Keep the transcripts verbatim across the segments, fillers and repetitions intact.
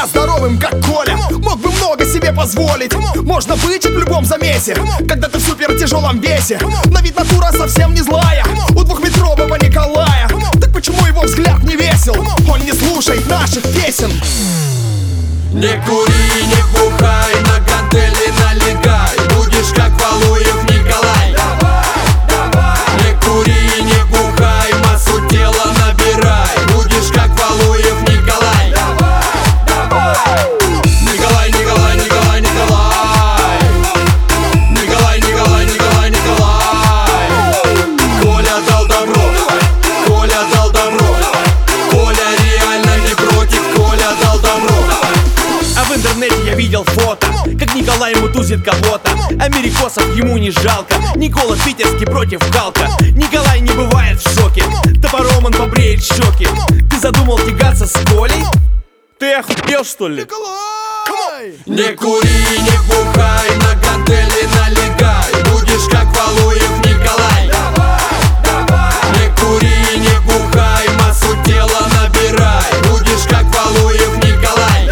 себя здоровым, как Коля. Мог бы много себе позволить. Можно быть в любом замесе, когда ты в супер тяжелом весе. На вид натура совсем не злая у двухметрового Николая. Так почему его взгляд не весел? Он не слушает наших песен. Не кури, не бухай, на гантели налегай. Будешь как Валуев Николай. Не кури, не бухай, массу тела набирай. Будешь как Валуев Николай. Николай, Николай, Николай, Николай. Николай, Николай, Николай, Николай. Коля дал добро, Коля дал добро. Коля реально не против, Коля дал добро. А в интернете я видел фото, как Николай мутузит кого-то. Америкосов ему не жалко. Никола питерский против Халка. Николай не бывает в шоке. Топором он побреет щеки. Ты задумал тягаться с Колей? Ты охуел, что ли? Не кури, не бухай, на гантели налегай. Будешь как Валуев Николай. Не кури, не бухай, массу тела набирай. Будешь как Валуев Николай.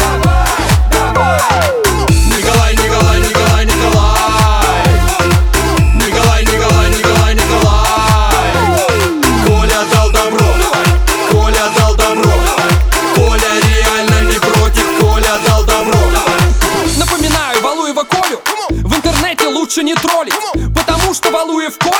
Николай, Николай, Николай, Николай. Николай, Николай, Николай, Николай. Коля дал добро, Коля дал добро. Коля реально не против, Коля дал добро. Напоминаю, Валуева Колю в интернете лучше не троллить, потому что Валуев Коля